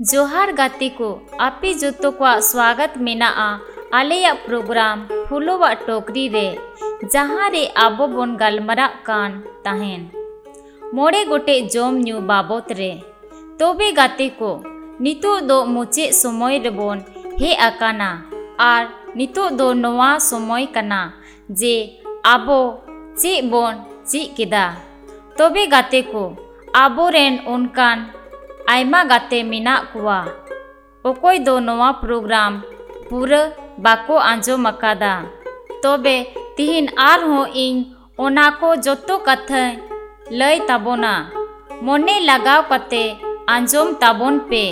जोहार गाते को आपे जोतो को स्वागत मेनाआ आलेया प्रोग्राम फुलोवा टोकरी रे जहाँ रे आबो बोन गलमरा कान ताहेन मोड़े गोटे जोम न्यू बाबत रे तोबे गाते को नितो दो मुचे समय रे बोन हे आकाना आर नितो दो नवा समय कना जे आबो चे बोन ची किदा तोबे गाते को आबो रेन उनकान आयमा गाते मिना कुआ ओकोय दो नवा प्रोग्राम पूरा बाको आंजोम अकादा तोबे तिहिन आर हो इन ओना को जोतो कथा लय ताबोना मोने लगाव कते आंजोम ताबोन पे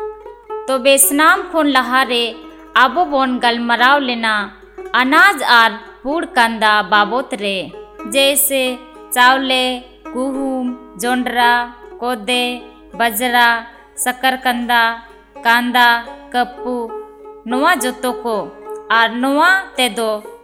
तोबे स्नाम खोन लहारे आबो बोन गलमराव लेना अनाज आर पूड़ कंदा बाबत रे जैसे चावले गुहुम जोंडरा कोदे बजरा सकरकंदा कांदा कप्पू नोवा जोतो को आर नोवा तेदो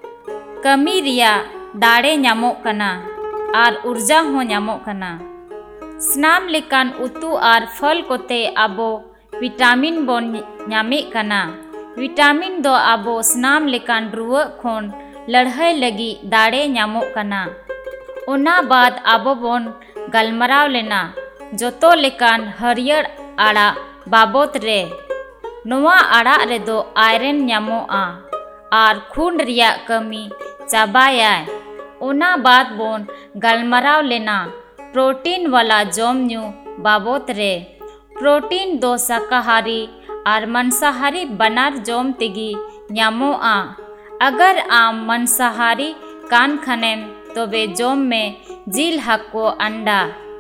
कमी रिया दाड़े ᱧᱟᱢᱚᱜ कना आर ऊर्जा हो ᱧᱟᱢᱚᱜ कना स्नाम लेकान उतु आर फल कोते आबो विटामिन बोन ᱧᱟᱢᱮ कना विटामिन दो आबो स्नाम लेकान रुवा खोन लड़ाई लगी दाड़े ᱧᱟᱢᱚᱜ कना ओना बाद आबो बोन गलमराव लेना जोतो लेकान हरियर आड़ा बाबत रे नोवा आड़ा रे दो आयरन ᱧᱟᱢᱚᱜᱼᱟ आर खून रिया कमी चाबायाय ओना बाद बोन गलमराव लेना प्रोटीन वाला जोम न्यू बाबत रे प्रोटीन दो शाकाहारी आर मांसाहारी बनार जोम तेगी ᱧᱟᱢᱚᱜᱼᱟ अगर आम मांसाहारी कान खनेम तोबे जोम में जील हक्को अंडा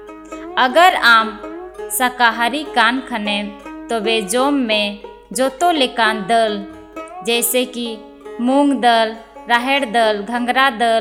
अगर आम शाकाहारी कान खनेम तोबे जोम में जोतो लेकान दल जैसे कि मूंग दल राहेड़ दल घंगरा दल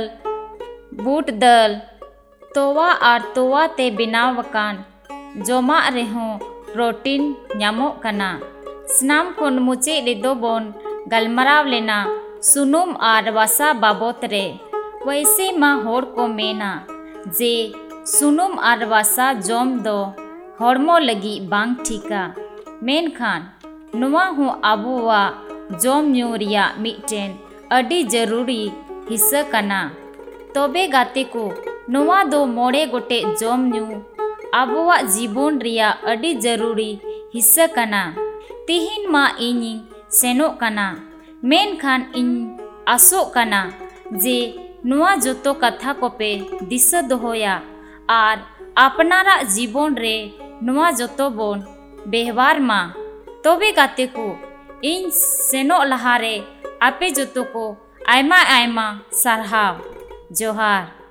बूट दल तोवा आर तोवा ते बिनावकान जोमा रेहों प्रोटीन ᱧᱟᱢᱚᱜ कना स्नाम खोन मुचे रेदो बोन गलमराव लेना सुनुम आर वसा बाबत रे वैसे मा होड़ को मेना जे सुनुम आर वसा जोम दो हॉर्मो लगी बांग ठीका मेनखान नुआ हो आबुआ जोम न्यू रिया मिटेन अडी जरूरी हिस्सा कना तोबे गाते को नुआ दो मोड़े गोटे जोम न्यू आबुआ जीवन रिया अडी जरूरी हिस्सा कना तिहिन मा इनी सेनो कना मेनखान इन आसो कना जे नुआ जोतो कथा को पे दिशा दोहोया आर अपनारा जीवन रे नुआ जोतो बोन बेहवार मा तोबे गाते को इन सेनो लहारे आपे जोतो को आयमा आयमा सारहाव जोहार।